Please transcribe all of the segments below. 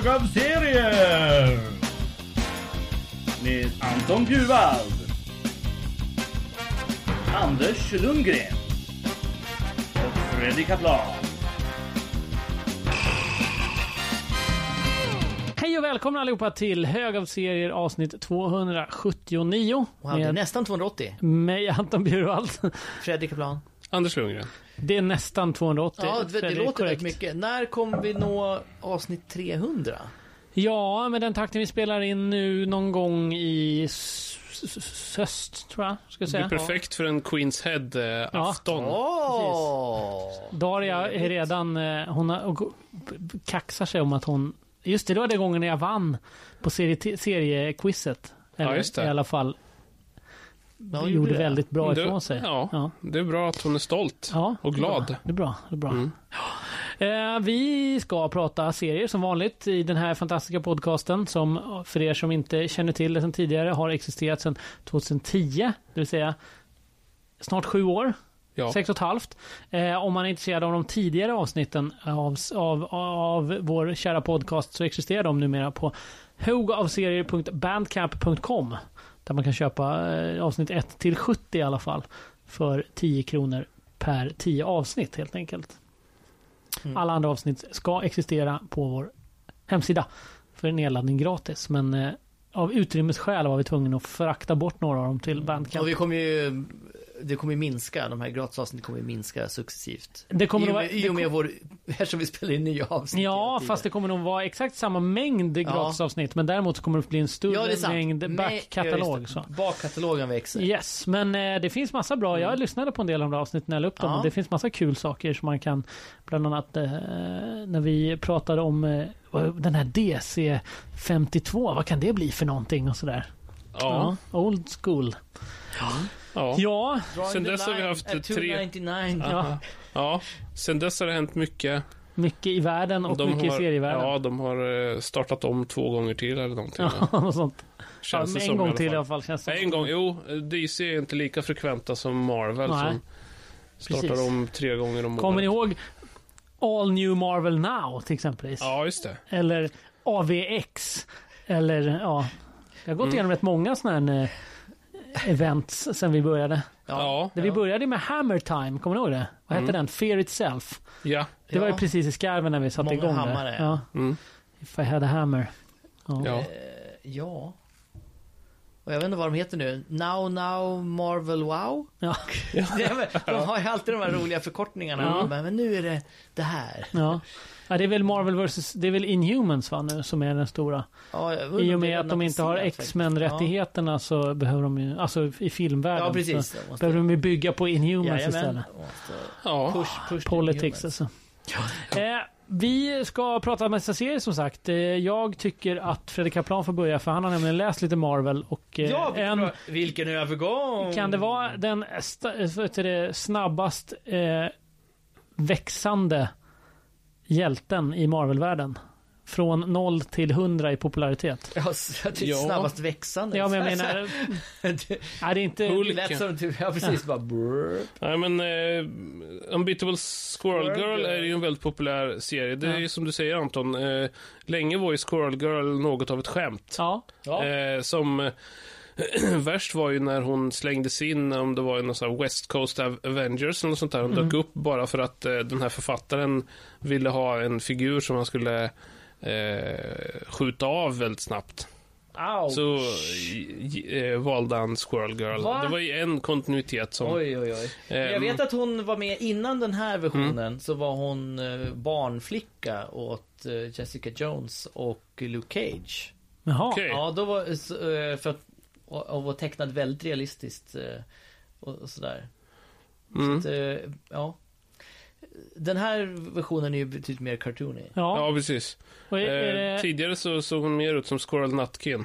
av serier med Anton Bjurvald, Anders Lundgren och Fredrik Kaplan. Hej och välkomna allihopa till Hög av serier avsnitt 279. Wow, det är nästan 280. Mig Anton Bjurvald. Fredrik Kaplan. Anders Lundgren. Det är nästan 280. Ja, det låter korrekt. rätt mycket. När kommer vi nå avsnitt 300? Ja, med den takten vi spelar in nu någon gång i höst, tror jag. Ska jag Det är säga. perfekt för en Queens Head-afton. Daria är redan... Hon kaxar sig om att hon... Just det, då var det gången när jag vann på seriequizet. Ja, just det. I alla fall. Ja, Gjorde väldigt bra ifrån sig. Ja, det är bra att hon är stolt och glad. Det är bra. Vi ska prata serier som vanligt i den här fantastiska podcasten som för er som inte känner till det sedan tidigare har existerat sedan 2010, det vill säga snart 7 år. Ja. 6,5. Om man är intresserad av de tidigare avsnitten av vår kära podcast så existerar de numera på hogavserier.bandcamp.com där man kan köpa avsnitt 1 till 70 i alla fall för 10 kronor per 10 avsnitt helt enkelt. Alla andra avsnitt ska existera på vår hemsida för nedladdning gratis, men av utrymmesskäl var vi tvungna att förakta bort några av dem till Bandcamp. Och det kommer ju minska, de här gratisavsnitten kommer ju minska successivt. Det kommer I och med vår, eftersom vi spelar in nya avsnitt. Ja, fast det kommer nog vara exakt samma mängd gratisavsnitt, men däremot så kommer det bli en större mängd backkatalog. Backkatalogen växer. Yes, men det finns massa bra. Jag lyssnade på en del av de avsnitten när jag la upp dem, och det finns massa kul saker som man kan, bland annat när vi pratade om den här DC-52, vad kan det bli för någonting och sådär. Ja. Old school. Ja. Sen dess har vi haft 299. Ja, sen dess har det hänt mycket. Mycket i världen och mycket i serievärlden. Ja, de har startat om 2 gånger till eller någonting. Ja, och sånt. Känns det en som gång i alla till fall. i alla fall känns det. En gång, DC är inte lika frekventa som Marvel. Nej. Som startar om 3 gånger om året. Kommer ni ihåg All New Marvel Now till exempel? Ja, just det. Eller AVX. Eller jag har gått igenom rätt många sådana här events sen vi började. Ja. Vi började med Hammer Time, kommer ni ihåg det? Vad hette den? Fear Itself. Ja. Det var ju precis i skarven när vi satte igång hammare. det. Ja. If I had a hammer. Ja. Och jag vet inte vad de heter nu. Now Marvel Wow. Ja. De har ju alltid de här roliga förkortningarna. Men nu är det här. Ja, det är väl Marvel vs. Det är väl Inhumans va nu som är den stora. I och med att de inte har X-Men-rättigheterna så behöver de ju, alltså i filmvärlden. Ja, precis. Behöver de ju bygga på Inhumans istället. Push Politics alltså. Vi ska prata om nästa serie som sagt. Jag tycker att Fredrik Kaplan får börja, för han har nämligen läst lite Marvel och vilken övergång! Kan det vara den snabbast växande hjälten i Marvel-världen? Från 0 till 100 i popularitet. Ja, snabbast växande. Ja, men jag menar... det är inte... Lätt som typ, precis bara... Nej, men Unbeatable Squirrel Girl är ju en väldigt populär serie. Det är ju som du säger, Anton. Länge var ju Squirrel Girl något av ett skämt. Ja. Som... Värst var ju när hon slängdes in, om det var en sån här West Coast Avengers eller något sånt där. Hon dök upp bara för att den här författaren ville ha en figur som han skulle skjuta av väldigt snabbt. Ouch. Så valde han Squirrel Girl. Va? Det var ju en kontinuitet som... Oj. Jag vet att hon var med innan den här versionen. Så var hon barnflicka åt Jessica Jones och Luke Cage. Jaha. Okay. Ja, då var för att och var tecknad väldigt realistiskt och sådär. Så att, den här versionen är ju betydligt mer cartoony. Ja, precis. Tidigare så såg hon mer ut som Squirrel Nutkin.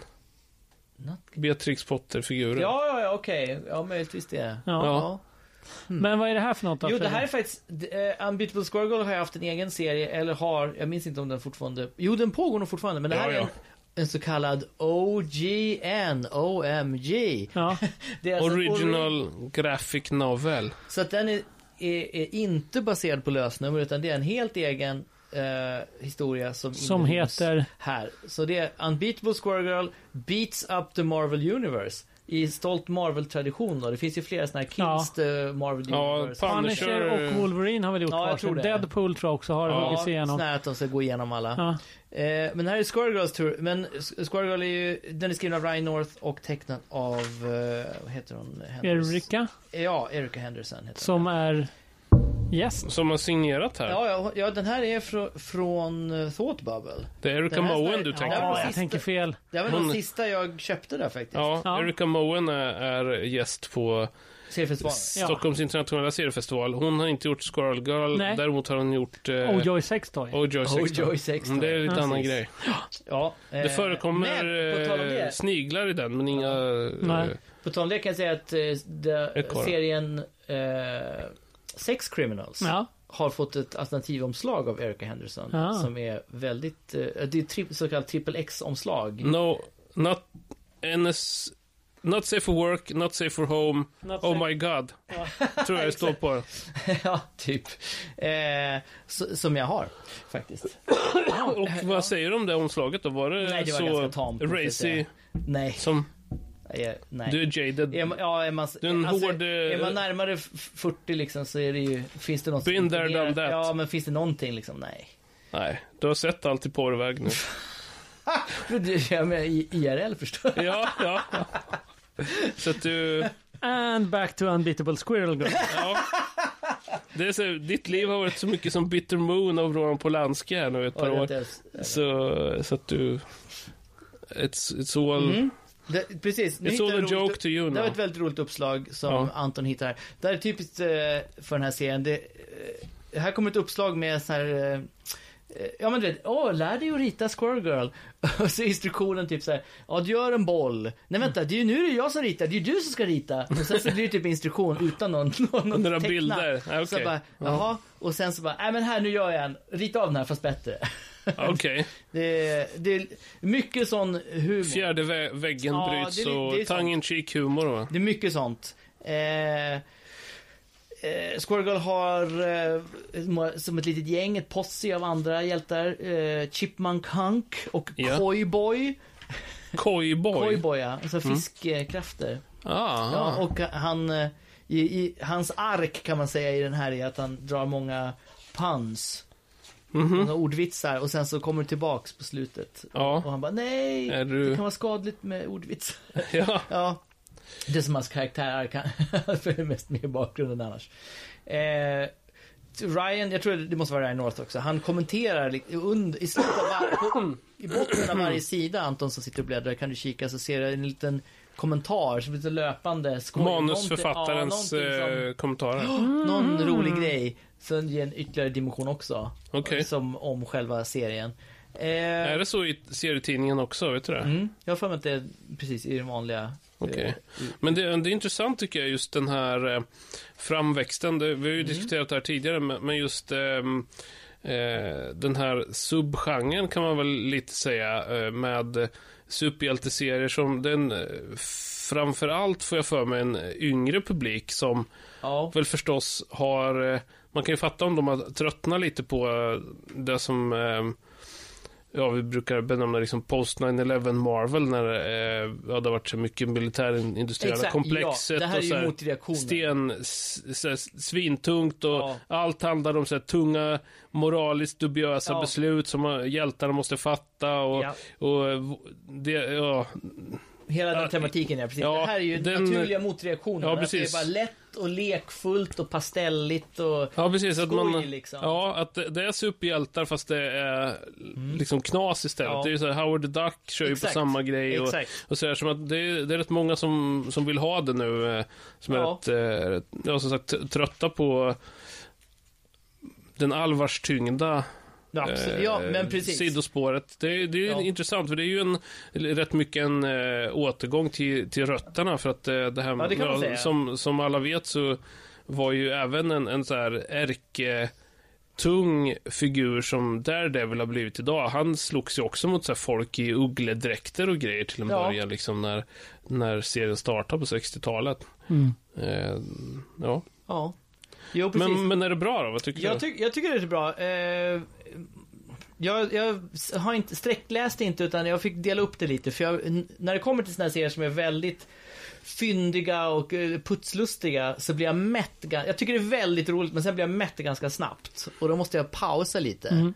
Beatrix Potter-figuren. Ja, okej. Ja, möjligtvis det. Ja. Men vad är det här för något då? Jo, det här är faktiskt Unbeatable Squirrel Girl har jag haft en egen serie, eller jag minns inte om den fortfarande... Jo, den pågår nog fortfarande, men det här är en så kallad OGN, OMG. Ja. Det är alltså Original Graphic Novel. Så att den är inte baserad på lösnummer, utan det är en helt egen historia som heter här. Så det är Unbeatable Squirrel Girl beats up the Marvel Universe. I stolt Marvel-tradition då. Det finns ju flera sådana här kills the Marvel Universe. Punisher och Wolverine har väl gjort varsin. Deadpool tror jag också har huggit sig igenom. Sådär att de ska gå igenom alla. Men här är Squirrel Girls tur. Men Squirrel Girl är ju, den är skriven av Ryan North och tecknad av vad heter hon? Erika? Ja, Erica Henderson heter som hon. Är yes. Som har signerat här. Ja, den här är från Thought Bubble. Det är Erica Moen du tänker på. Jag tänker fel. Det var den sista jag köpte där faktiskt. Ja. Erica Moen är gäst på Stockholms internationella seriefestival. Hon har inte gjort Squirrel Girl. Nej. Däremot har hon gjort Ojoy Sextoy. Ojoy Sextoy. Det är lite annan grej. Ja, det förekommer sniglar i den, men inga... På tal om det kan jag säga att serien Sex Criminals har fått ett alternativomslag av Erica Henderson som är väldigt... det är så kallat triple X-omslag. No, not safe for work, not safe for home. My god. Tror jag det står på. Ja, typ. Som jag har, faktiskt. Och vad säger du om det omslaget då? Var det, nej, det var så ganska tamt, racy? Nej. Som... Nej. Du är jaded. Är man närmare 40 liksom så är det ju... Finns det något... Been there, done that. Ja, men finns det någonting liksom? Nej. Du har sett allt i porrväg nu. Jag menar IRL förstår jag. Ja. Så att du... And back to Unbeatable Squirrel Girl. Ja. Det är så, ditt liv har varit så mycket som Bitter Moon av Roman Polanski här nu ett par år. Så att du... It's all... Precis. It's all a joke to you now. Det var ett väldigt roligt uppslag som Anton hittar här. Det här är typiskt för den här serien. Här kommer ett uppslag med så här... ja men du vet, lär dig att rita Squirrel Girl. Och så instruktionen typ så här: du gör en boll. Nej vänta, nu är det jag som ritar. Det är du som ska rita. Och sen så blir det typ instruktion utan några bilder. Okay. Så bara, jaha. Och sen så bara, men här, nu gör jag en. Rita av den här fast bättre. Okej. Det är mycket sån humor. Fjärde väggen bryts och tongue-in-cheek humor va? Det är mycket sånt. Squirrel Girl har som ett litet gäng, ett posse av andra hjältar. Chipmunk Hunk och Koi Boy. Koi Boy, ja. Alltså fiskkrafter. Ja, och han i hans ark kan man säga i den här är att han drar många puns. Många ordvitsar och sen så kommer det tillbaks på slutet. Och han bara, nej, det kan vara skadligt med ordvitsar. Ja. Det är som hans karaktär kan för mest med i bakgrunden annars. Ryan, jag tror det måste vara Ryan North också. Han kommenterar i slutet av i botten av varje sida, Anton som sitter och bläddrar, kan du kika så ser du en liten kommentar som lite löpande manusförfattarens kommentarer. Någon rolig grej som ger en ytterligare dimension också. Som om själva serien. Är det så i serietidningen också, vet du det? Jag har för mig att det är precis i den vanliga. Men det är intressant tycker jag, just den här framväxten. Vi har ju diskuterat det här tidigare, men just den här subgenren kan man väl lite säga med superhjälteserier som den framförallt får jag för mig en yngre publik som väl förstås har, man kan ju fatta om de har tröttnat lite på det som vi brukar benämna liksom post 9/11 Marvel när det har varit så mycket militärindustriella komplexet det här och är ju motreaktionen. Svintungt och allt handlar om så här tunga moraliskt dubiösa beslut som hjältarna måste fatta och det hela den tematiken är precis. Det här är ju den naturliga motreaktionen. Ja, det är bara lätt och lekfullt och pastelligt och precis, att skoj, man, liksom. att det är superhjältar fast det är liksom knas istället. Det är ju så här, Howard the Duck kör ju på samma grej och så här, som att det är rätt många som vill ha det nu som är som sagt trötta på den allvarstyngda men precis. Sidospåret. Det är intressant för det är ju rätt mycket en återgång till rötterna för att det här det kan man säga. Som alla vet så var ju även en så här tung figur som Daredevil har blivit idag. Han slogs ju också mot så här folk i uggledräkter och grejer till en början liksom när serien startade på 60-talet. Jo, precis. Men är det bra då? Vad tycker du? Jag tycker det är bra. Jag har inte sträckläst inte, utan jag fick dela upp det lite. För när det kommer till såna här serier som är väldigt fyndiga och putslustiga, så blir jag mätt. Jag tycker det är väldigt roligt, men sen blir jag mätt ganska snabbt. Och då måste jag pausa lite.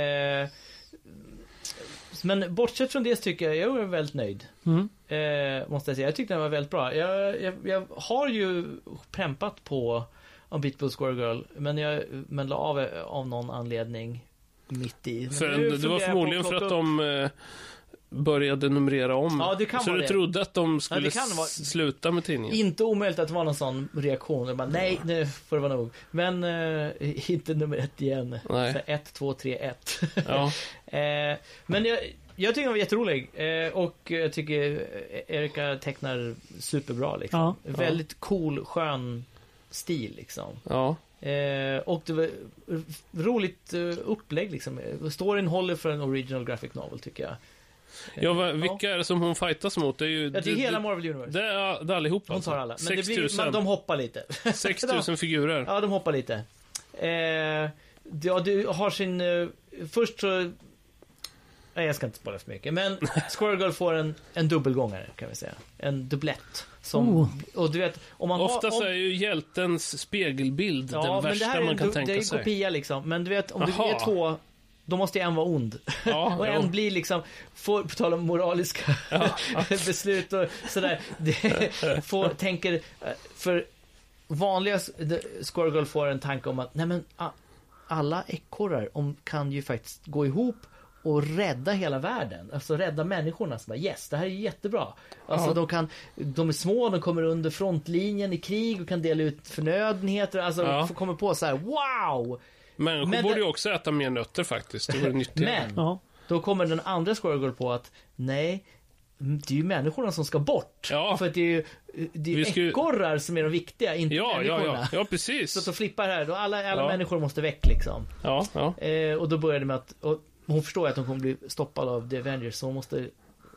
Men bortsett från det så tycker jag är väldigt nöjd. Måste jag säga. Jag tyckte den var väldigt bra. Jag har ju prempat på Unbeatable Squirrel Girl, men la av någon anledning mitt i. Det var förmodligen för att de började numrera om. Ja, det kan så vara du det. Trodde att de skulle sluta med tidningen? Inte omöjligt att det var någon sån reaktion. Bara, nej, nu får det vara nog. Men inte nummer 1 igen. 1, 2, 3, 1. Ja. Men jag tycker den var jätterolig. Och jag tycker Erika tecknar superbra liksom. Väldigt cool, skön stil liksom. Ja. Och det var roligt upplägg liksom. Storyn håller för en original graphic novel, tycker jag. Ja, vilka är det som hon fightas mot? Det är ju det är hela Marvel Universe. Det är allihopa. Hon tar alla. Men 6 det 000. blir, de hoppar lite. 6 000 figurer. Ja, de hoppar lite. Du har sin... först så... Nej, jag ska inte spoila för mycket. Men Squirrel Girl får en dubbelgångare, kan vi säga. En dubblett. Och du vet, om man oftast är ju hjältens spegelbild den värsta man kan tänka sig. Det är en kopia liksom. Men du vet, om du är 2... Då måste en vara ond. Ja, och en blir liksom, på tal om moraliska beslut och sådär. Tänker, för vanliga Squirrel Girl får en tanke om att nej men, alla ekorrar kan ju faktiskt gå ihop och rädda hela världen. Alltså rädda människorna. Så bara, yes, det här är jättebra. Alltså de är små, de kommer under frontlinjen i krig och kan dela ut förnödenheter. Alltså kommer på så här, wow! Människor borde ju också äta mer nötter faktiskt. Det vore nyttigare. Men då kommer den andra Squirrel Girl på att nej, det är ju människorna som ska bort. För att det är ekorrar som är de viktiga, inte människorna. Ja, precis. Så att de flippar här, då alla människor måste väck liksom. Och då börjar det med att hon förstår att de kommer bli stoppade av The Avengers, så hon måste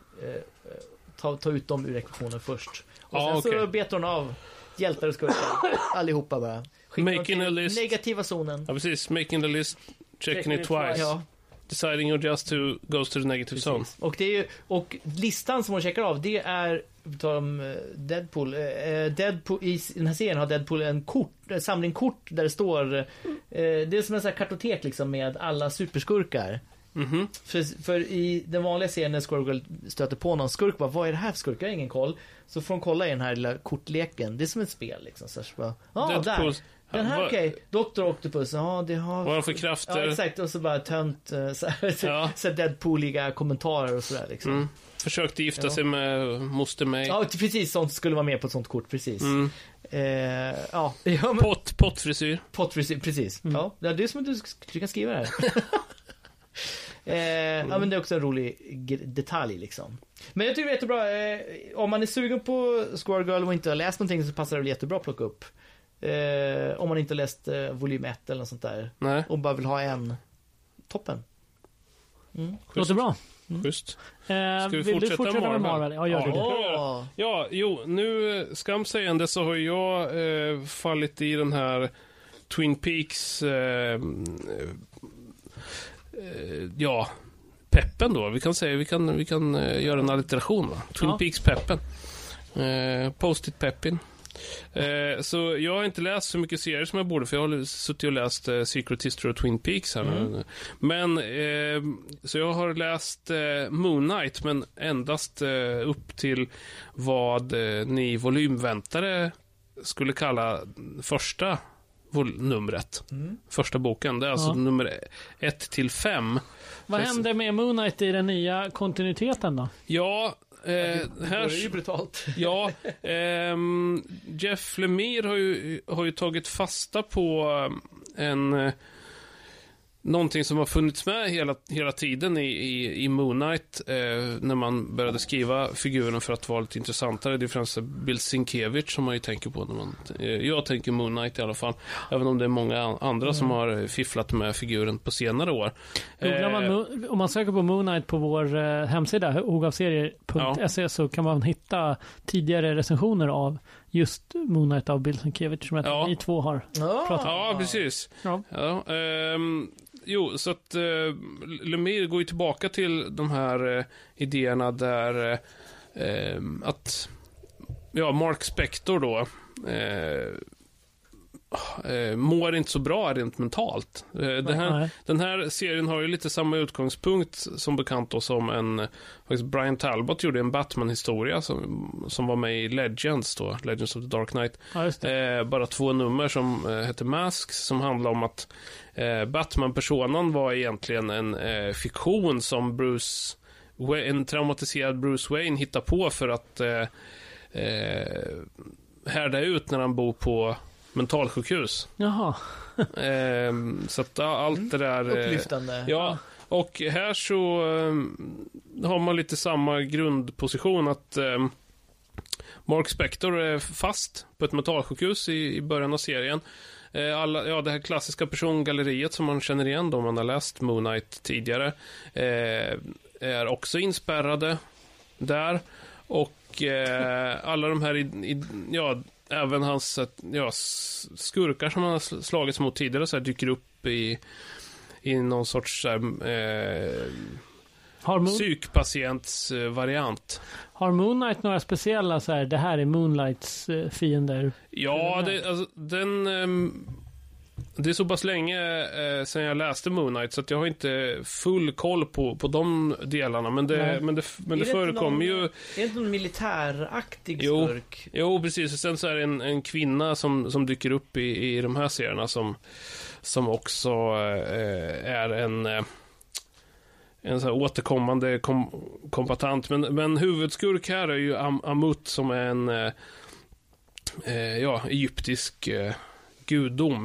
ta ut dem ur ekvationen först. Och sen så betar hon av hjältar och skurkar allihopa bara. Making a list. Negativa zonen. Ja, precis. Making the list, checking it twice. Ja. Deciding or just to goes to the negative zone. Och det är ju, och listan som hon checkar av, det är Deadpool. Deadpool i den här serien har Deadpool en samling kort där det står det är som en sån här kartotek liksom med alla superskurkar. För i den vanliga serien när Squirrel Girl stöter på någon skurk, bara, vad är det här för skurk? Jag har ingen koll. Så får de kolla i den här lilla kortleken. Det är som ett spel liksom. Så bara, där. Den här, okej. Dr. Octopus, det har... Vad har för krafter? Ja, exakt. Och så bara tönt så Deadpooliga kommentarer och sådär liksom. Försökte gifta sig med moster May. Ja, precis. Sånt skulle vara med på ett sånt kort, precis. Pottfrisyr. Pottfrisyr, precis. Ja, det är som att du kan skriva det här. Men det är också en rolig detalj liksom. Men jag tycker det är jättebra. Om man är sugen på Squirrel Girl och inte har läst någonting, så passar det jättebra att plocka upp. Om man inte har läst volym 1 eller något sånt där. Nej. Och bara vill ha en toppen. Låter bra. Just. Ska vi fortsätta med Marvel? Ja, gör det. Ja, nu skam sägande så har jag fallit i den här Twin Peaks peppen då. Vi kan säga vi kan göra en alliteration va. Twin Peaks peppen. Post-it peppin. Så jag har inte läst så mycket serier som jag borde, för jag har suttit och läst Secret History of Twin Peaks här nu. Men så jag har läst Moon Knight, men endast upp till vad ni volymväntare skulle kalla första numret. Första boken. Det är alltså nummer 1-5. Vad hände med Moon Knight i den nya kontinuiteten då? Det är ju brutalt. Jeff Lemire har ju tagit fasta på någonting som har funnits med hela tiden i Moon Knight när man började skriva figuren för att vara lite intressantare. Det är främst Bill Sienkiewicz som man ju tänker på när jag tänker Moon Knight i alla fall, även om det är många andra som har fifflat med figuren på senare år. Om man söker på Moon Knight på vår hemsida hogavserier.se så kan man hitta tidigare recensioner av just Moon Knight av Bill Sienkiewicz som ni två har pratat om. Ja, precis. så att Lemire går ju tillbaka till de här idéerna där att Mark Spector då mår inte så bra rent mentalt. Den här serien har ju lite samma utgångspunkt som bekant då, som Brian Talbot gjorde en Batman-historia som var med i Legends of the Dark Knight. Bara 2 nummer som heter Masks, som handlar om att Batman-personen var egentligen en fiktion som en traumatiserad Bruce Wayne hittar på för att härda ut när han bor på mentalsjukhus. Jaha. Så att allt det där... Upplyftande. Ja, och här så har man lite samma grundposition, att Mark Spector är fast på ett mentalsjukhus i början av serien. Det här klassiska persongalleriet som man känner igen då, om man har läst Moon Knight tidigare, är också inspärrade där. Och alla de här även hans skurkar som han har slagits mot tidigare så här, dyker upp i någon sorts psykpatients variant. Har Moon Knight några speciella så här, det här är Moonlights fiender? Ja, det är så pass länge sedan jag läste Moon Knight, så att jag har inte full koll på de delarna, men det förekommer ju. Är det inte någon militäraktig skurk? Jo, precis. Och sen så är det en kvinna som dyker upp i de här serierna som också är en så här återkommande kombatant, men huvudskurk här är ju Amut, som är en egyptisk gudom.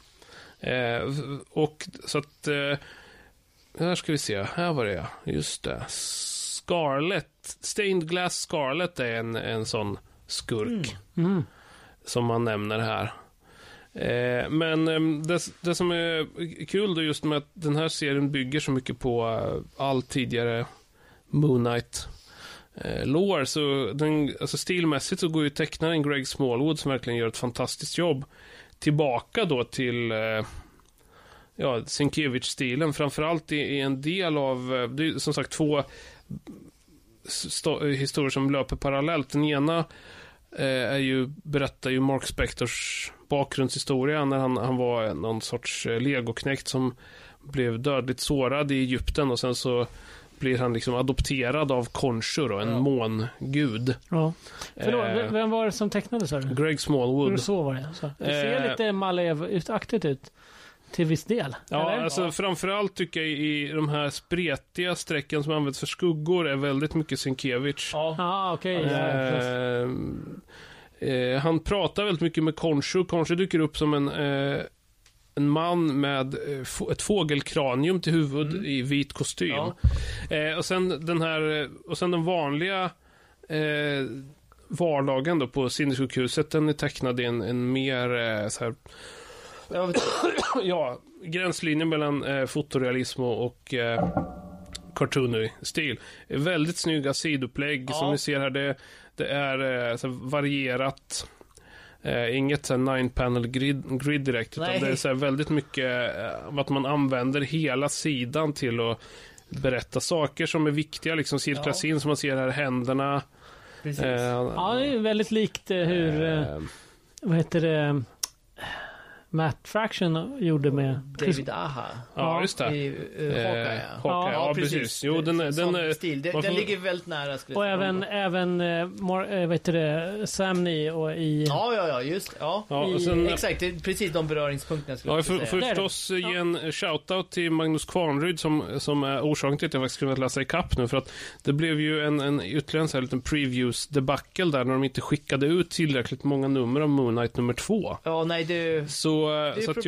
Och så att här ska vi se, här var det, just det, Stained Glass Scarlet är en sån skurk som man nämner här. Men det som är kul då just med att den här serien bygger så mycket på all tidigare Moon Knight lore, så alltså stilmässigt så går ju tecknaren Greg Smallwood, som verkligen gör ett fantastiskt jobb, tillbaka då till Sienkiewicz-stilen, framförallt i en del av, det är som sagt 2 historier som löper parallellt. Den ena berättar ju Mark Spectors bakgrundshistoria när han var någon sorts legoknäckt som blev dödligt sårad i Egypten, och sen så blir han liksom adopterad av Khonshu då, en mångud. Ja. Förlåt, vem var det som tecknade, så? Greg Smallwood. Så var det. Så. Det ser lite Malev-aktigt ut till viss del. Ja, eller? Alltså framförallt tycker jag i de här spretiga strecken som används för skuggor är väldigt mycket Sienkiewicz. Ja, okej. Han pratar väldigt mycket med Khonshu. Khonshu dyker upp som en man med ett fågelkranium till huvud i vit kostym. Ja. Och sen den vanliga vardagen då på sinnessjukhuset, den är tecknad i en mer så här gränslinjen mellan fotorealism och cartoony stil. Väldigt snygga sidoupplägg som vi ser här. Det är så varierat. Inget så 9-panel grid direkt, utan det är så väldigt mycket att man använder hela sidan till att berätta saker som är viktiga, liksom cirklas in, som man ser här, händerna. Precis. Det är väldigt likt hur vad heter det, Matt Fraction gjorde med David Aja. Ja, just det. I Hawkeye. Ja, precis. Jo, den ligger väldigt nära. Och även vad heter det, Sam Neill och i... Ja, just. Ja. Sen, exakt, det är precis de beröringspunkterna skulle säga. Får förstås ge en shoutout till Magnus Kvarnryd som är orsaken till att jag faktiskt skulle läsa i kapp nu, för att det blev ju en ytterligare så här liten previews debacle där när de inte skickade ut tillräckligt många nummer av Moon Knight nummer 2. Ja, nej, det... Så att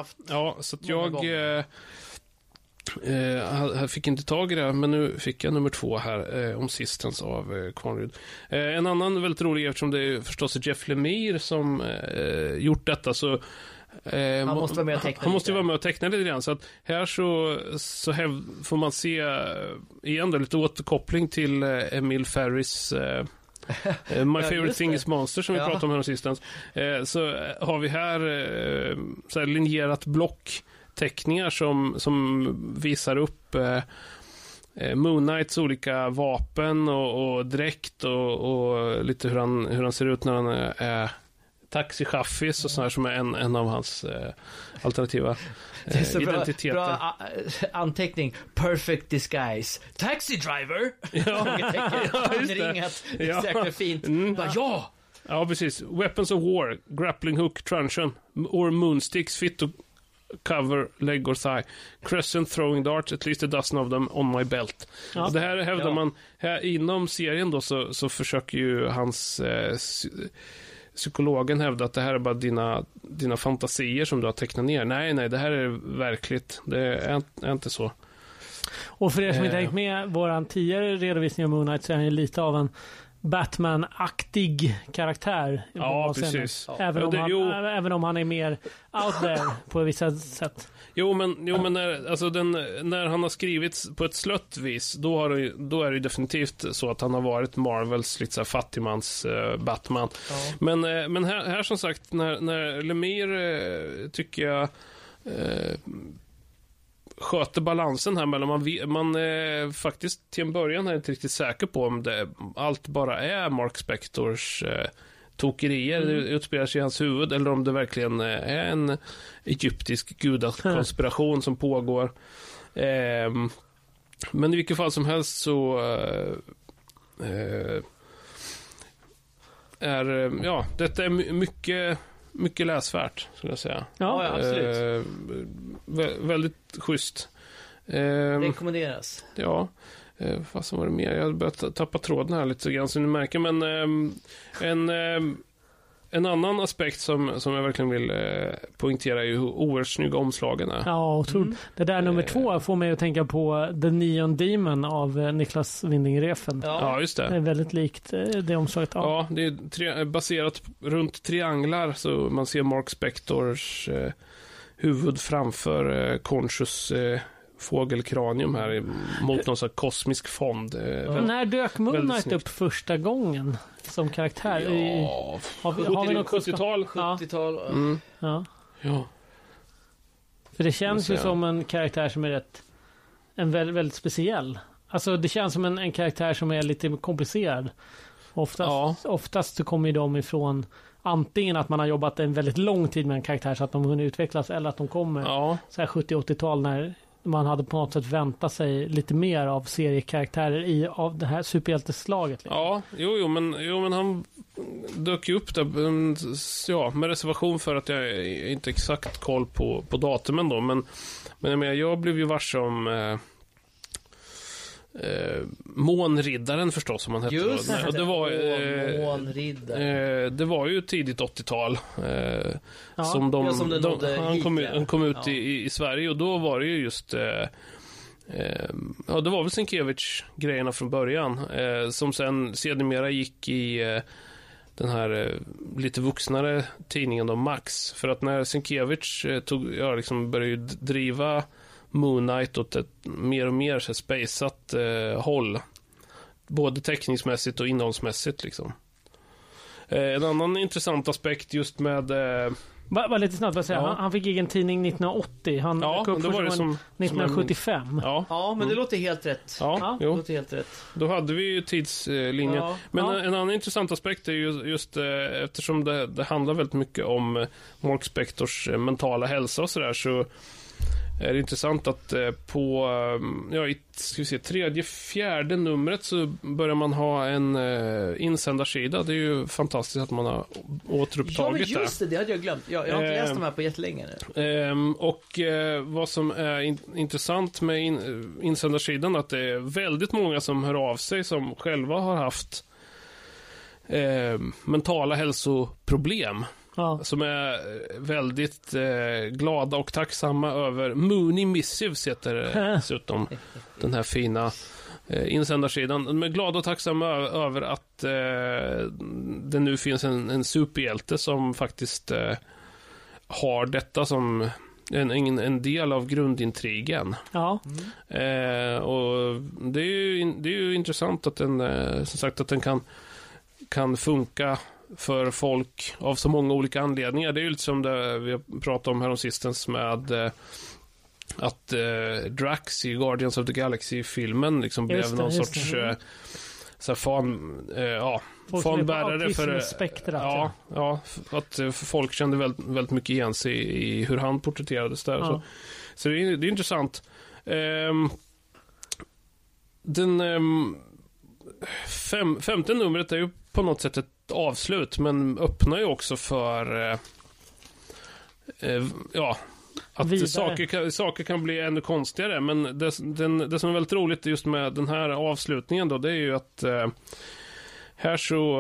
jag fick inte tag i det, men nu fick jag nummer 2 här om Sistens av Kvarnryd. En annan väldigt rolig, eftersom det är förstås Jeff Lemire som gjort detta, så han måste vara med och teckna. Han måste vara med och teckna lite grann, så att här så får man se igen då, lite återkoppling till Emil Ferris My Favorite Thing is Monster, som vi pratade om här sistens. Så har vi här så här linjerat block teckningar som visar upp Moon Knights olika vapen och dräkt och lite hur han ser ut när han är taxichaffis och sådär, som är en av hans alternativa identiteter. Bra anteckning. Perfect disguise. Taxi driver. Ringat. Exakt fint. Ja. Ja, precis. Weapons of war, grappling hook, truncheon or moonsticks fit to cover leg or thigh. Crescent throwing darts, at least a dozen of them on my belt. Ja. Och det här hävdar man här inom serien då, så försöker ju hans psykologen hävda att det här är bara dina fantasier som du har tecknat ner. Nej, det här är verkligt. Det är inte så. Och för er som inte hängt med våran tidigare redovisning av Moon Knight, så är han ju lite av en Batman-aktig karaktär. Ja, precis. Även om han är mer out there på vissa sätt. Jo, men när han har skrivit på ett slött vis, då är det definitivt så att han har varit Marvels lite så här fattigmans Batman. Ja. Men här som sagt, när Lemire tycker jag sköter balansen här mellan man faktiskt till en början är inte riktigt säker på om allt bara är Mark Spectors tokerier, det utspelar sig i hans huvud, eller om det verkligen är en egyptisk gudakonspiration som pågår. Men i vilket fall som helst så detta är mycket läsvärt, skulle jag säga. Ja, absolut. Väldigt schysst. Rekommenderas. Ja. Vad som var det mer? Jag har börjat tappa tråden här lite grann, som ni märker. Men en annan aspekt som jag verkligen vill poängtera är ju hur oerhört snygga omslagen är. Ja, otroligt. Det där nummer 2 får mig att tänka på The Neon Demon av Niklas Winding Refn. Ja, just det. Det är väldigt likt det omslaget. Ja, det är baserat runt trianglar, så man ser Mark Spectors huvud framför Conscious fågelkranium här mot någon sån här kosmisk fond. När dök Moon Knight upp första gången som karaktär? Ja, har vi något 70-tal? 70-tal. Ja. Ja. För det känns ju som en karaktär som är väldigt, väldigt speciell. Alltså det känns som en karaktär som är lite komplicerad. Oftast så kommer de ifrån antingen att man har jobbat en väldigt lång tid med en karaktär så att de hunnit utvecklas, eller att de kommer så här 70-80-tal när man hade på något sätt väntat sig lite mer av seriekaraktärer av det här superhjälteslaget. Liksom. Ja, jo, men han dök ju upp där, med reservation för att jag inte exakt koll på datumen då, men jag blev ju varse om Månriddaren förstås, som han hette. Just det. Och det var Månriddaren. Det var ju tidigt 80-tal som han kom ut i Sverige, och då var det ju just det var väl Sienkiewicz-grejerna från början, som sen sedermera gick i den här lite vuxnare tidningen då, Max, för att när Sienkiewicz började driva Moon Knight åt ett mer och mer så spaceat håll, både teckningsmässigt och innehållsmässigt liksom. En annan intressant aspekt just med Bara lite snabbt att säga, han fick egen tidning 1980. Han dök upp var det som 1975. Ja, men det låter helt rätt. Det låter helt rätt. Då hade vi ju tidslinjen. Men en annan intressant aspekt är ju just eftersom det handlar väldigt mycket om Mark Spectors mentala hälsa och sådär, så är det intressant att på fjärde numret så börjar man ha en insändarsida. Det är ju fantastiskt att man har återupptagit det. Ja, men just det hade jag glömt. Jag har inte läst de här på jättelänge nu. Och vad som är intressant med insändarsidan, att det är väldigt många som hör av sig som själva har haft mentala hälsoproblem. Som är väldigt glada och tacksamma över Moony Missives, heter dessutom den här fina insändarsidan. De är glada och tacksamma över att det nu finns en superhjälte som faktiskt har detta som en del av grundintrigen. Och det är ju intressant att den som sagt att den kan funka för folk av så många olika anledningar. Det är ju lite som det vi har pratat om här om sistens med att Drax i Guardians of the Galaxy-filmen liksom blev någon sorts så fanbärare för spektrat. Att folk kände väldigt mycket igen sig i hur han porträtterades där. Så det är intressant. Den femte numret är ju på något sätt ett avslut, men öppnar ju också för att saker kan bli ännu konstigare. Men det som är väldigt roligt just med den här avslutningen då, det är ju att här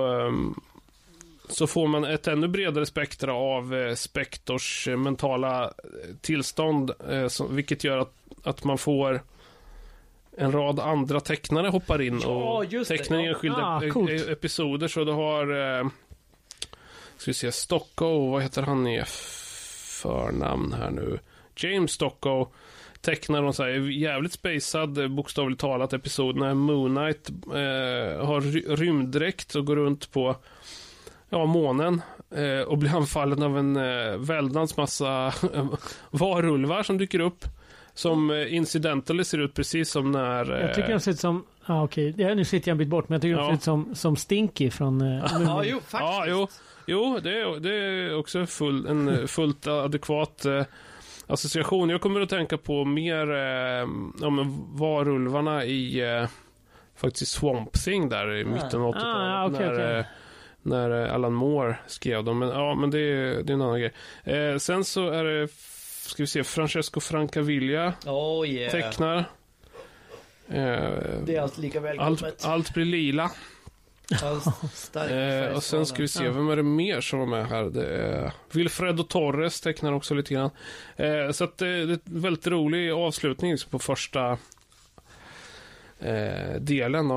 så får man ett ännu bredare spektra av Spectors mentala tillstånd, vilket gör att man får en rad andra tecknare hoppar in och tecknar enskilda episoder. Så du har ska vi se, Stocko, vad heter han i förnamn här nu? James Stocko tecknar någon så här jävligt spacad, bokstavligt talat, episod när Moon Knight har rymddräkt och går runt på månen och blir anfallen av en väldans massa varulvar som dyker upp. Som incidentally ser ut precis som när... Jag tycker de ser ut som... nu sitter jag en bit bort, men jag tycker de ser ut som Stinky från... faktiskt. Jo, det är också en fullt adekvat association. Jag kommer att tänka på mer varulvarna i faktiskt Swamp Thing där i mitten av 80-talet. När Alan Moore skrev dem. Men det är en annan grej. Sen så är det... Ska vi se, Francesco Francavilla tecknar. Det är allt lika välkommet. Allt blir lila. Och sen ska vi se, vem är det mer som var med här? Det är Wilfredo Torres tecknar också lite grann. Så att det är en väldigt rolig avslutning på första delen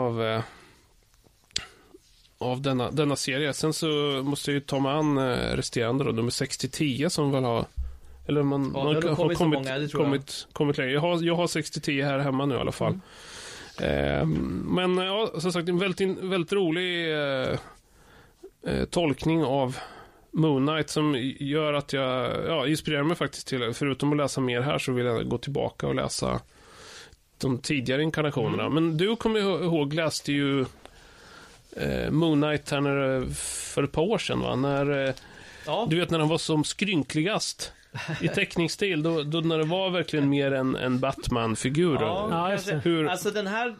av denna serie. Sen så måste jag ju ta mig an resterande då, nummer 60-10 som väl har... Eller man har kommit längre. Jag har 60-10 här hemma nu i alla fall. Men som sagt, en väldigt rolig tolkning av Moon Knight som gör att jag inspirerar mig faktiskt till, förutom att läsa mer här så vill jag gå tillbaka och läsa de tidigare inkarnationerna. Men du kommer ihåg, läste ju Moon Knight här för ett par år sedan, va? Du vet när han var som skrynkligast i teckningsstil, då när det var verkligen mer en Batman-figur. Alltså den här...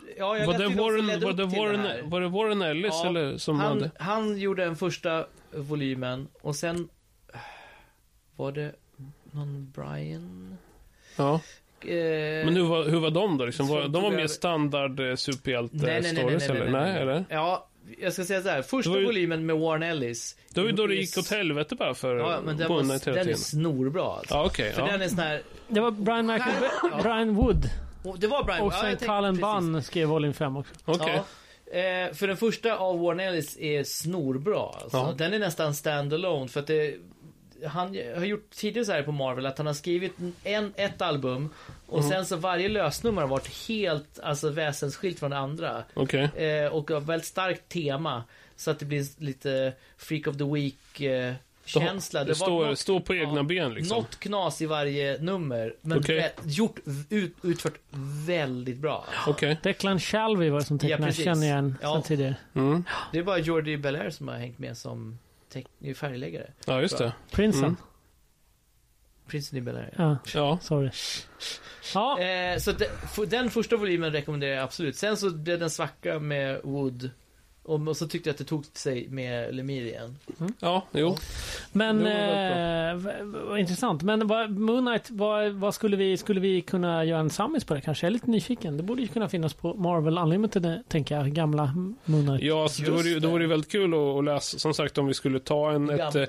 Var det Warren Ellis eller som han gjorde den första volymen och sen var det någon Brian... Ja. Men hur var de då? Liksom? De var mer standard superhjälte-stories eller? Nej, eller? Ja, jag ska säga så här. Första volymen med Warren Ellis. Det var ju då det gick åt helvete bara för men den är snorbra alltså. Den är sån här... Det var Brian Wood. Det var Brian Wood. Och sen Cullen Bunn skrev volym 5 också. För den första av Warren Ellis är snorbra alltså. Den är nästan standalone för att han har gjort tidigare så här på Marvel att han har skrivit ett album och sen så varje lösnummer har varit helt väsensskilt från det andra. Och har väldigt starkt tema så att det blir lite Freak of the Week känsla. Det står på egna ben liksom. Något knas i varje nummer men utfört väldigt bra. Declan Shalvey var det som tecknade, känner jag igen sen tidigare. Det är bara Jordi Belair som har hängt med som färgläggare. Ja, just det. Prinsen i Belair. Ja, sorry. Så den första volymen rekommenderar jag absolut. Sen så blev den svacka med Wood. Och så tyckte jag att det tog sig med Lemire igen. Men intressant. Men Moon Knight, vad skulle vi kunna göra en sammis på det? Kanske jag är lite nyfiken. Det borde ju kunna finnas på Marvel Unlimited, tänker jag, gamla Moon Knight. Ja, så det vore ju väldigt kul att läsa. Som sagt, om vi skulle ta ta en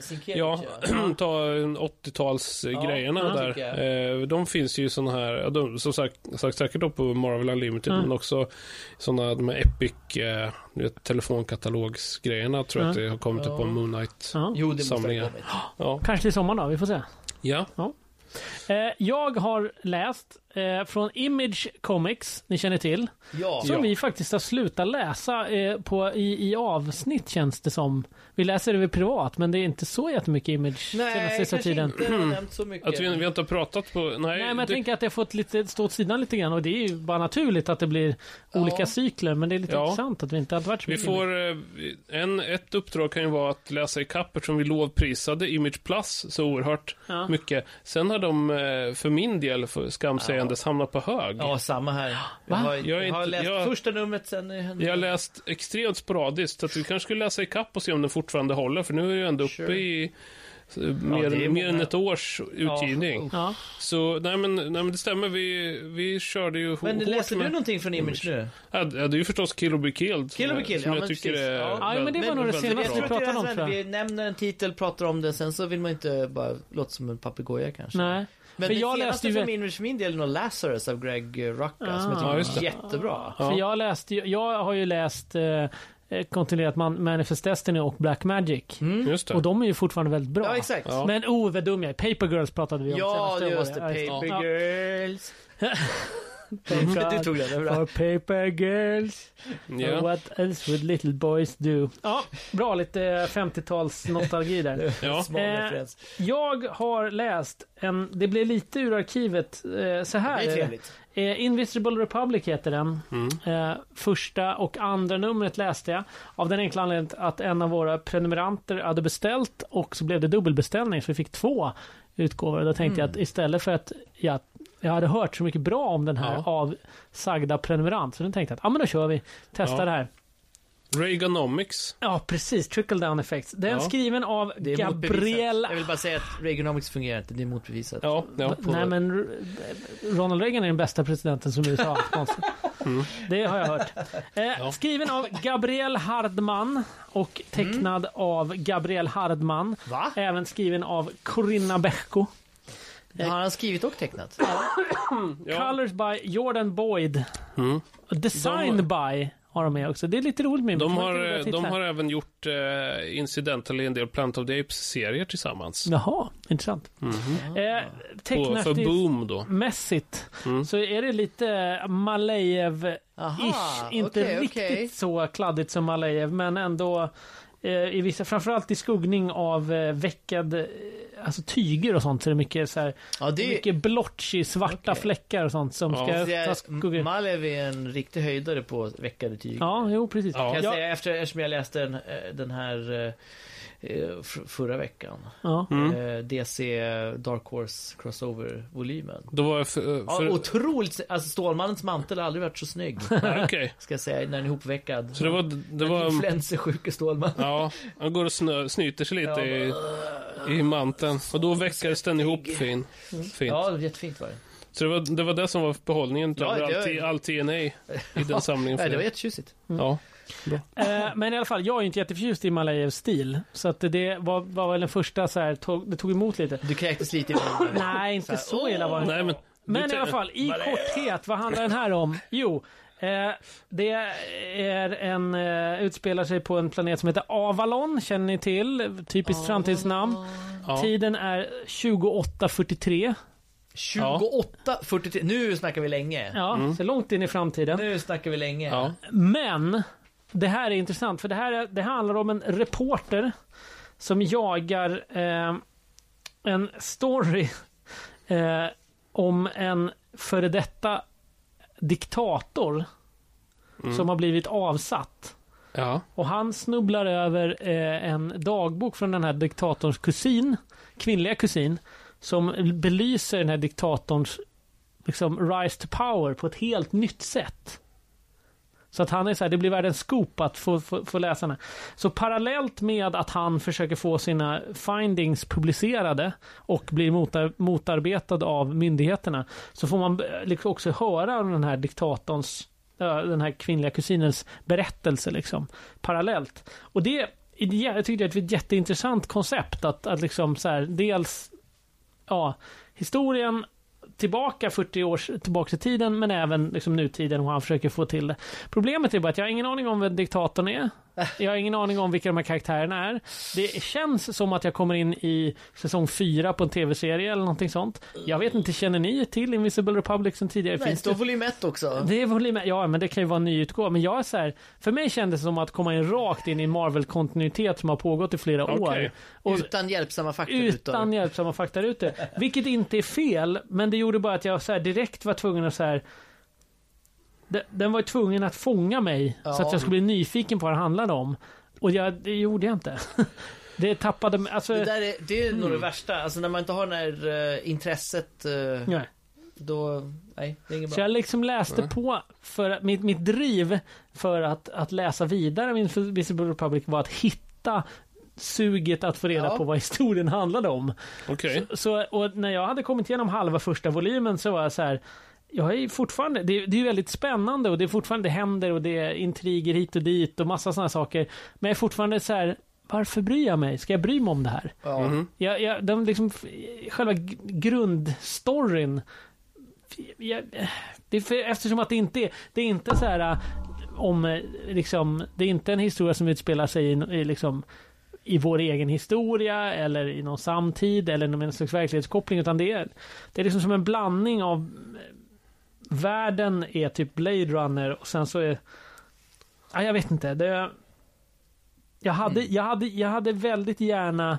80-tals grejerna där. De finns ju såna här, som sagt säkert då på Marvel Unlimited, men också såna med Epic telefonkatalogsgrejerna tror jag att det har kommit på Moon Knight-samlingar. Kanske i sommar då, vi får se. Ja. Jag har läst från Image Comics, ni känner till. Ja. Som vi faktiskt har slutat läsa i avsnitt, känns det som. Vi läser det privat, men det är inte så jättemycket Image senaste tiden. Inte nämnt så mycket. Att vi har inte pratat på... Nej, men jag tänker att det har fått stå åt sidan lite grann, och det är ju bara naturligt att det blir olika cykler, men det är lite intressant att vi inte har varit så mycket. Vi får... ett uppdrag kan ju vara att läsa i kapp, eftersom vi lovprisade Image Plus så oerhört mycket. Sen har de för min del, för skamsägandes, hamnat på hög. Ja, samma här. Jag har läst första numret sen. Jag har läst extremt sporadiskt, så att vi kanske skulle läsa i kapp och se om den fortfarande håller, för nu är jag ändå uppe i mer än ett års utgivning. Ja. Så nej men det stämmer, vi körde ju. Men läser du någonting från Image nu? Ja, det är ju förstås Kill or Be Killed. Som jag tycker är men det var nog det senaste vi pratade om, tror jag. Vi nämner en titel, pratar om det, sen så vill man inte bara låta som en papegoja kanske. Nej. Men det senaste från Image för min del är nog Lazarus av Greg Rucka, som jag tycker är jättebra. För jag har ju läst kontinuerat Manifest Destiny och Black Magic. Just det. Och de är ju fortfarande väldigt bra. Ja, exakt. Men vad dum jag är. Paper Girls pratade vi om senaste. Ja, just det. Paper Girls. Du tog det bra. For Paper Girls. Yeah. What else would little boys do? Ja, bra. Lite 50-tals nostalgi där. Jag har läst det blev lite ur arkivet så här. Det är trevligt. Invisible Republic heter den. Första och andra numret läste jag. Av den enkla anledningen att en av våra prenumeranter hade beställt, och så blev det dubbelbeställning, så vi fick 2 utgåvor. Då tänkte jag att istället för att jag hade hört så mycket bra om den här avsagda prenumerant, så då tänkte jag att men då kör vi. Testa det här. Reaganomics. Ja, precis. Trickle down effects. Den är skriven av Gabriel... Jag vill bara säga att Reaganomics fungerar inte. Det är motbevisat. Nej, men Ronald Reagan är den bästa presidenten som USA har haft. Det har jag hört. Skriven av Gabriel Hardman och tecknad av Gabriel Hardman. Va? Även skriven av Corinna Bechko. Har han skrivit och tecknat? Colors by Jordan Boyd. Designed by har de med också. Det är lite roligt med de har även gjort incidentally en del Planet of the Apes-serier tillsammans. Jaha, intressant. Tecknat för Boom då. Mässigt så är det lite Malejev-ish. Inte riktigt så kladdigt som Malejev, men ändå i vissa, framförallt i skuggning av veckad, alltså tyger och sånt, så är det mycket så här, mycket blotchy svarta fläckar och sånt som ska ta skuggor. Malev är en riktig höjdare på veckade tyger. Ja, jo precis. Kan jag säga, eftersom jag läste den här förra veckan. DC Dark Horse crossover-volymen. Då var otroligt, alltså Stålmannens mantel har aldrig varit så snygg. Ska jag säga, när den är ihopveckad. Så det var influencersjuke Stålman. Ja, han går och snyter sig lite i manteln. Och då väckades den ihop fint. Ja, jättefint var det. Så det var det som var behållningen av all TNA i den samlingen. Det var jättetjusigt. Ja. Men i alla fall, jag är inte jätteförtjust i Malajevs stil, så att det var väl den första så här, det tog emot lite. Du kräktes lite i Nej, inte så illa var det. Nej, men i alla fall, i korthet, vad handlar den här om? Jo, det är utspelar sig på en planet som heter Avalon, känner ni till? Typiskt framtidsnamn. Tiden är 2843. 2843, nu snackar vi länge. Så långt in i framtiden. Nu snackar vi länge. Men det här är intressant, för det handlar om en reporter som jagar en story om en före detta diktator som har blivit avsatt. Och han snubblar över en dagbok från den här diktatorns kvinnliga kusin, som belyser den här diktatorns liksom rise to power på ett helt nytt sätt. Så att han är så här, det blir världens scoop att få läsa den. Så parallellt med att han försöker få sina findings publicerade och blir motarbetad av myndigheterna, så får man liksom också höra om den här diktatorns, den här kvinnliga kusinens berättelse liksom, parallellt. Och jag tyckte det var ett jätteintressant koncept att liksom så här, dels historien tillbaka 40 år tillbaka i tiden, men även liksom nutiden, och han försöker få till det. Problemet är bara att jag har ingen aning om vem diktatorn är. Jag har ingen aning om vilka de här karaktärerna är. Det känns som att jag kommer in i säsong 4 på en tv-serie eller någonting sånt. Jag vet inte, känner ni till Invisible Republic som tidigare? Nej, finns det volym 1 också? Det är volym 1, ja, men det kan ju vara en nyutgåva. Men jag är så här, för mig kändes det som att komma in rakt in i en Marvel-kontinuitet som har pågått i flera år. Och utan hjälpsamma faktarutor. Utan hjälpsamma faktarutor. Vilket inte är fel, men det gjorde bara att jag så här direkt var tvungen att så här. Den var tvungen att fånga mig så att jag skulle bli nyfiken på vad det handlade om. Och det gjorde jag inte. Det tappade alltså, det är nog det värsta. Alltså när man inte har det här intresset då nej, det är inget bra. Så jag liksom läste på för att mitt driv för att läsa vidare min Invisible Republic var att hitta suget att få reda på vad historien handlade om. Så och när jag hade kommit igenom halva första volymen så var jag så här, jag är fortfarande, det är ju väldigt spännande och det är fortfarande, det händer och det är intriger hit och dit och massa sådana saker. Men jag är fortfarande så här, varför bryr jag mig? Ska jag bry mig om det här? De liksom, själva grundstoryn eftersom att det är inte så här om liksom, det är inte en historia som utspelar sig i liksom i vår egen historia eller i någon samtid eller någon slags verklighetskoppling, utan det är liksom som en blandning av världen är typ Blade Runner och sen så är jag vet inte, jag hade väldigt gärna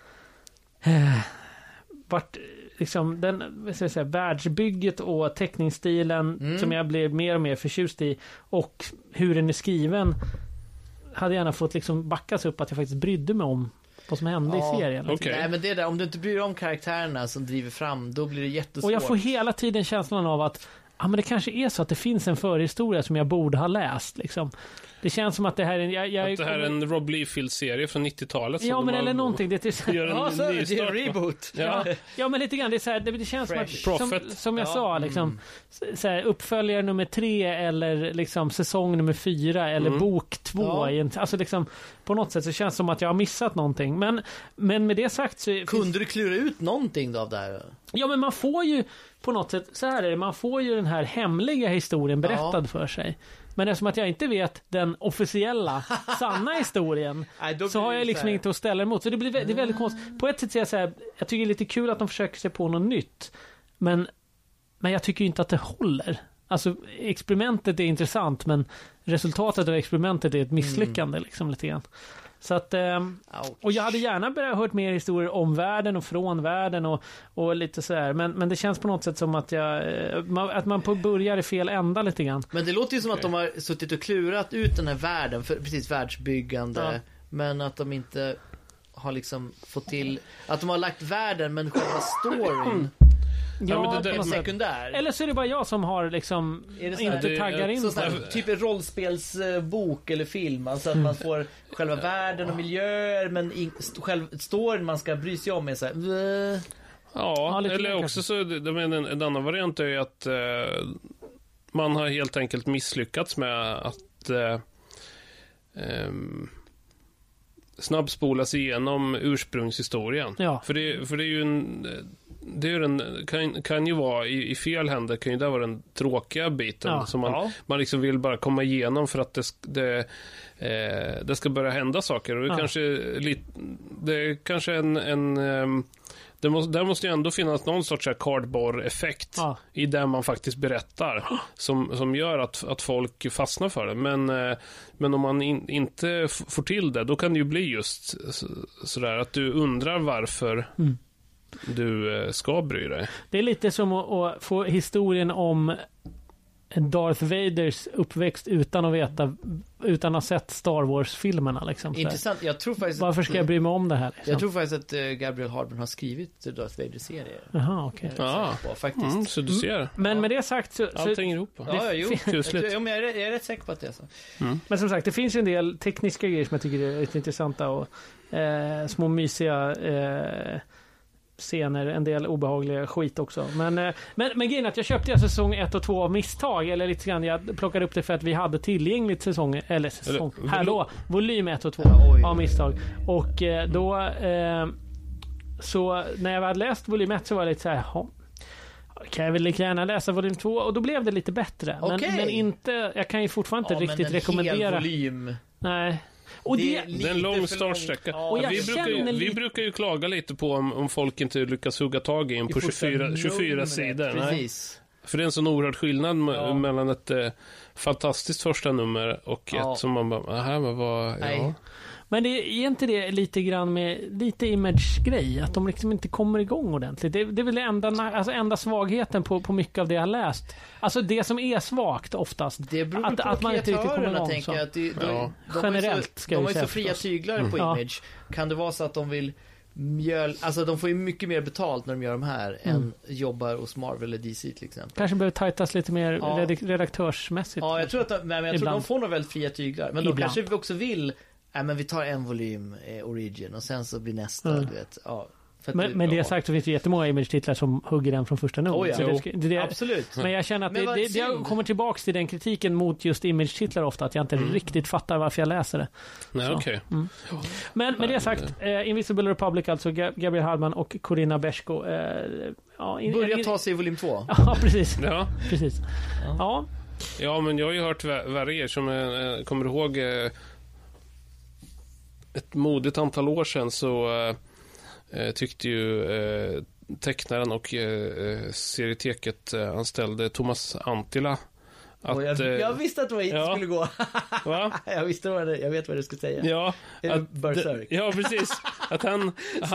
varit liksom den världsbygget och teckningsstilen som jag blev mer och mer förtjust i och hur den är skriven hade gärna fått liksom backas upp att jag faktiskt brydde mig om vad som hände i serien. Nej, men det där, om du inte bryr dig om karaktärerna som driver fram, då blir det jättesvårt. Och jag får hela tiden känslan av att men det kanske är så att det finns en förhistoria som jag borde ha läst liksom. Det känns som att det här är att det här är en Rob Liefeld-serie från 90-talet. Ja, men eller någonting. Det är en reboot. Ja, men lite grann. Det är så här, det känns som att, som jag sa, liksom, så här, uppföljare nummer 3 eller liksom säsong nummer 4 eller bok 2. Alltså liksom, på något sätt så känns det som att jag har missat någonting. Men med det sagt så... Kunde du klura ut någonting då av det här? Ja, men man får ju på något sätt, så här är det, man får ju den här hemliga historien berättad för sig. Men eftersom att jag inte vet den officiella sanna historien så har jag liksom inte att ställa emot. Så det är väldigt konstigt. På ett sätt säger jag så här, jag tycker det är lite kul att de försöker sig på något nytt. Men jag tycker inte att det håller. Alltså experimentet är intressant, men resultatet av experimentet är ett misslyckande liksom lite grann. Så att, och jag hade gärna hört mer historier om världen och från världen och lite så här. Men det känns på något sätt som att att man börjar i fel ända lite grann. Men det låter ju som att de har suttit och klurat ut den här världen, för precis världsbyggande, men att de inte har liksom fått till, att de har lagt världen men själva storyn men det är sekundär. Eller så är det bara jag som har liksom inte taggar in så typ en rollspelsbok eller film, alltså att man får själva världen och miljöer, men själv storyn man ska bry sig om är så här. Eller också så en annan variant är ju att man har helt enkelt misslyckats med att snabbspolas igenom ursprungshistorien. För det är ju kan ju vara i fel händer, kan ju det vara den tråkiga biten som man liksom vill bara komma igenom för att det ska börja hända saker, och det kanske där måste ju ändå finnas någon sorts cardboard-effekt i det man faktiskt berättar som gör att folk fastnar för det. Men om man inte får till det, då kan det ju bli just sådär att du undrar varför du ska bry dig. Det är lite som att få historien om Darth Vaders uppväxt utan att ha sett Star Wars-filmerna liksom. Intressant. Jag tror faktiskt varför ska jag bry mig om det här liksom? Jag tror faktiskt att Gabriel Hardman har skrivit Darth Vader-serier. Jaha, okej. Faktiskt. Så du ser. Men med det sagt så allt hänger ihop. Jag är rätt säker på att det är så. Men som sagt, det finns ju en del tekniska grejer som jag tycker är lite intressanta och små mysiga scener, en del obehagliga skit också. Men grejen är att jag köpte säsong 1 och 2 av misstag, eller lite grann, jag plockade upp det för att vi hade tillgängligt volym 1 och 2 av misstag. Och då så när jag hade läst volym 1 så var jag lite så här, kan jag väl lika gärna läsa volym 2, och då blev det lite bättre. Men inte, jag kan ju fortfarande inte riktigt rekommendera. Volym. Nej. Och det är en lång startsträcka. Ja, vi brukar ju klaga lite på om folk inte lyckas hugga tag in på 24 sidor. Precis. Nej. För det är en sån oerhörd skillnad mellan ett fantastiskt första nummer och ett som man bara, men vad... Ja. Men det är inte det lite grann med lite Image-grej, att de liksom inte kommer igång ordentligt. Det är väl enda svagheten på mycket av det jag har läst. Alltså det som är svagt oftast. Det beror på att man inte riktigt kommer igång. Tänker att generellt de har ju så fria tyglar på Image. Kan det vara så att de vill alltså de får ju mycket mer betalt när de gör de här än jobbar hos Marvel eller DC till exempel. Kanske behöver tajtas lite mer redaktörsmässigt. Ja, jag tror att de får nog väldigt fria tyglar. Men de kanske också vill men vi tar en volym Origin och sen så blir nästa, du vet. Ja, men det sagt så finns det jättemånga Image-titlar som hugger den från första numret. Absolut. Men jag känner att jag kommer tillbaka till den kritiken mot just Image-titlar ofta, att jag inte riktigt fattar varför jag läser det. Nej, okej. Men med det sagt, Invisible Republic, alltså Gabriel Hardman och Corinna Bechko. Börja ta sig i volym 2. Ja, precis. Precis. Ja, men jag har ju hört värre som kommer ihåg ett modigt antal år sedan så tyckte ju tecknaren och serieteket anställde Thomas Antila att, jag visste att det var hit skulle gå. Va? Jag vet vad du skulle säga. Ja, Berserk. Ja, precis. Att han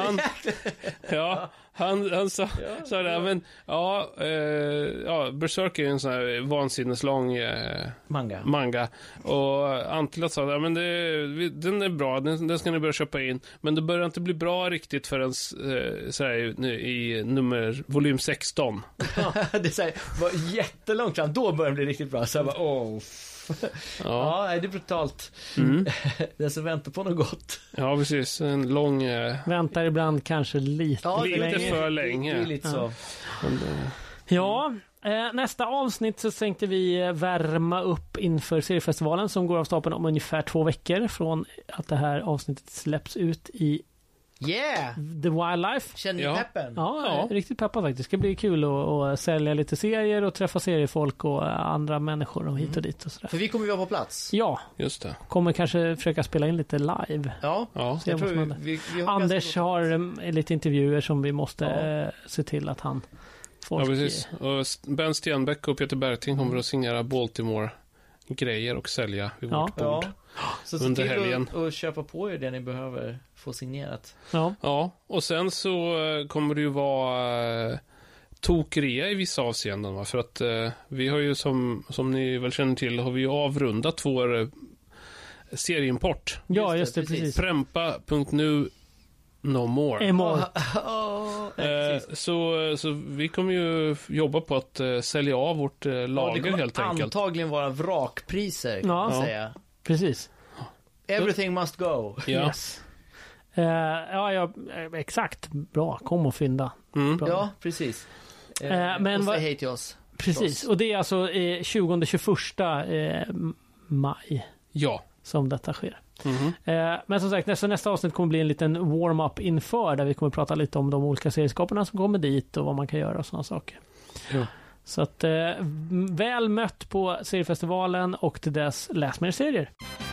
sa det, men Berserk är ju en sån här vansinneslång manga. Och Antila sa men den är bra, den ska ni börja köpa in, men det börjar inte bli bra riktigt förrän i volym 16. Det är så här, var jättelångt fram, då börjar det bli riktigt bra. Så jag bara, det är brutalt. Den som väntar på något gott. Ja, precis. En lång... Väntar ibland kanske lite för länge. Det är lite så. Nästa avsnitt så tänkte vi värma upp inför seriefestivalen som går av stapeln om ungefär 2 veckor från att det här avsnittet släpps ut i The Wildlife. Känner ni peppen? Ja, riktigt peppad faktiskt. Det ska bli kul att sälja lite serier och träffa seriefolk och andra människor och hit och dit och sådär. För vi kommer ju vara på plats. Ja, just det. Kommer kanske försöka spela in lite live. Ja. Jag tror vi Anders har lite intervjuer som vi måste se till att han får. Ja, precis. Och Ben Stenbeck och Peter Berting kommer att signera Baltimore-grejer och sälja vid vårt bord. Så under helgen. Och köpa på er det ni behöver få signerat. Ja, och sen så kommer det ju vara tokrea i vissa avseenden, va? För att vi har ju som ni väl känner till, har vi ju avrundat vår serieimport. Ja, just det, precis. Prempa.nu no more. Så vi kommer ju jobba på att sälja av vårt lager helt enkelt. Antagligen vara vrakpriser kan man säga. Precis. Everything must go. Yes. Exakt. Bra. Kom och fynda. Ja, precis. Men säg hej till oss. Precis. Och det är alltså 20-21 maj. Ja. Som detta sker. Men som sagt, nästa avsnitt kommer bli en liten warm-up inför, där vi kommer prata lite om de olika serieskaparna som kommer dit och vad man kan göra och sådana saker. Ja. Så att väl mött på seriefestivalen, och till dess läs mer serier.